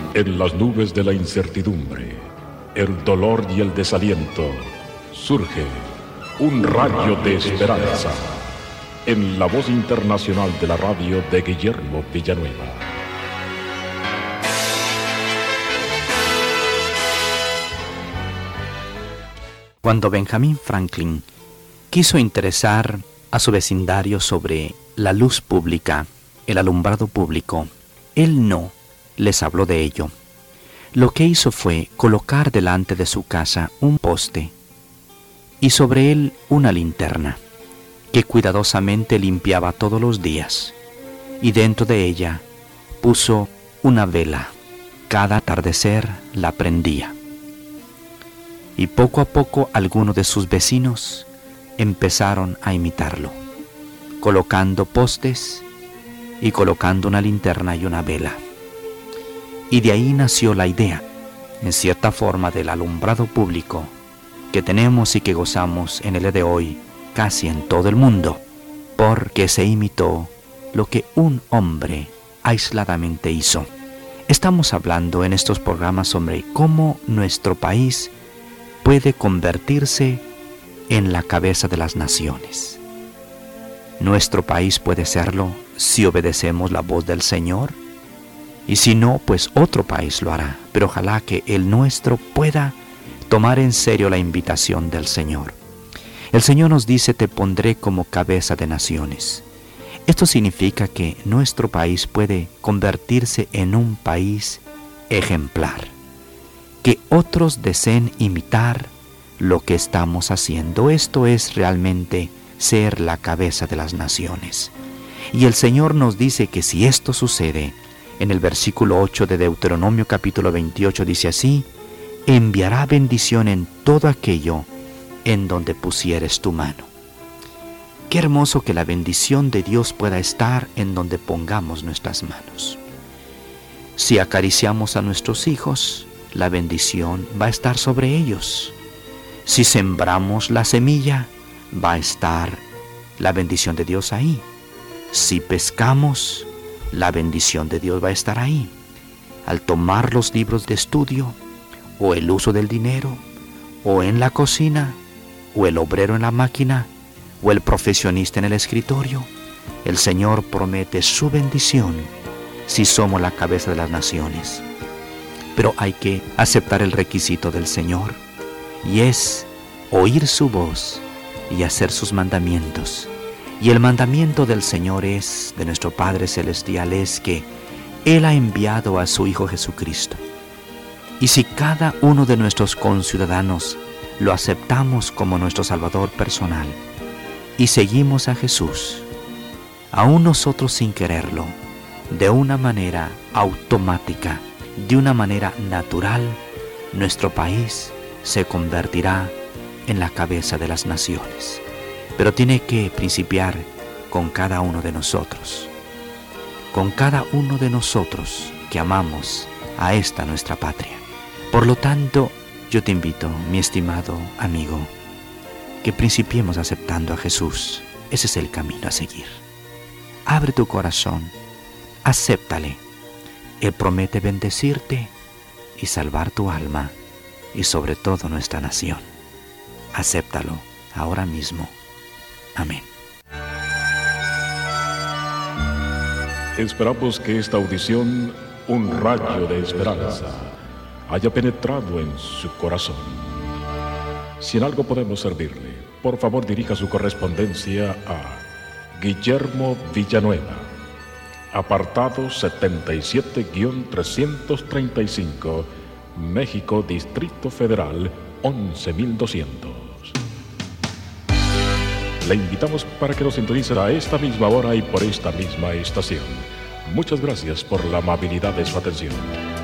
En las nubes de la incertidumbre, el dolor y el desaliento, surge un rayo de esperanza en la voz internacional de la radio de Guillermo Villanueva. Cuando Benjamin Franklin quiso interesar a su vecindario sobre la luz pública, el alumbrado público, él no les habló de ello. Lo que hizo fue colocar delante de su casa un poste y sobre él una linterna que cuidadosamente limpiaba todos los días, y dentro de ella puso una vela. Cada atardecer la prendía. Y poco a poco algunos de sus vecinos empezaron a imitarlo, colocando postes y colocando una linterna y una vela. Y de ahí nació la idea, en cierta forma, del alumbrado público que tenemos y que gozamos en el día de hoy casi en todo el mundo, porque se imitó lo que un hombre aisladamente hizo. Estamos hablando en estos programas sobre cómo nuestro país puede convertirse en la cabeza de las naciones. Nuestro país puede serlo si obedecemos la voz del Señor, y si no, pues otro país lo hará, pero ojalá que el nuestro pueda tomar en serio la invitación del Señor. El Señor nos dice: te pondré como cabeza de naciones. Esto significa que nuestro país puede convertirse en un país ejemplar, que otros deseen imitar lo que estamos haciendo. Esto es realmente ser la cabeza de las naciones. Y el Señor nos dice que si esto sucede, en el versículo 8 de Deuteronomio capítulo 28 dice así: enviará bendición en todo aquello en donde pusieres tu mano. Qué hermoso que la bendición de Dios pueda estar en donde pongamos nuestras manos. Si acariciamos a nuestros hijos, la bendición va a estar sobre ellos. Si sembramos la semilla, va a estar la bendición de Dios ahí. Si pescamos, la bendición de Dios va a estar ahí. Al tomar los libros de estudio, o el uso del dinero, o en la cocina, o el obrero en la máquina, o el profesionista en el escritorio, el Señor promete su bendición si somos la cabeza de las naciones. Pero hay que aceptar el requisito del Señor, y es oír su voz y hacer sus mandamientos. Y el mandamiento del Señor es, de nuestro Padre Celestial, es que Él ha enviado a su Hijo Jesucristo. Y si cada uno de nuestros conciudadanos lo aceptamos como nuestro Salvador personal y seguimos a Jesús, aún nosotros sin quererlo, de una manera automática, de una manera natural, nuestro país se convertirá en la cabeza de las naciones. Pero tiene que principiar con cada uno de nosotros, con cada uno de nosotros que amamos a esta nuestra patria. Por lo tanto, yo te invito, mi estimado amigo, que principiemos aceptando a Jesús. Ese es el camino a seguir. Abre tu corazón, acéptale. Él promete bendecirte y salvar tu alma y sobre todo nuestra nación. Acéptalo ahora mismo. Amén. Esperamos que esta audición, un rayo de esperanza, haya penetrado en su corazón. Si en algo podemos servirle, por favor dirija su correspondencia a Guillermo Villanueva, apartado 77-335, México, Distrito Federal, 11,200. Le invitamos para que nos sintonice a esta misma hora y por esta misma estación. Muchas gracias por la amabilidad de su atención.